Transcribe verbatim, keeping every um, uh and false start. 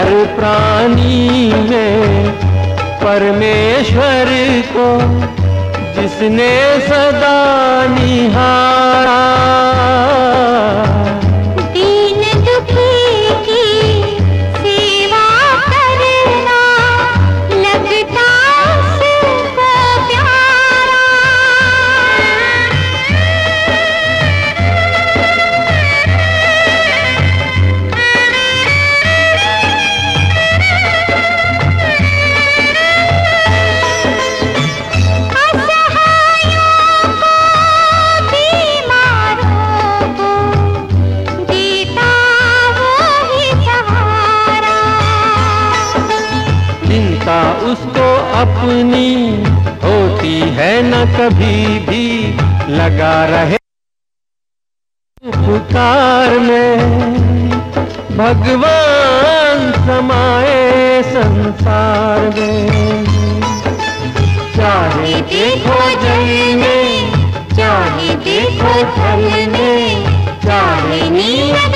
हर प्राणी में परमेश्वर को जिसने सदा निहारा, दीन दुखी की सेवा करना लगता उसको प्यारा। चिंता उसको अपनी होती है न कभी भी, लगा रहे पुकार में भगवान समाए संसार में। चाहे देखो जल में, चाहे देखो थल में, चाहे नील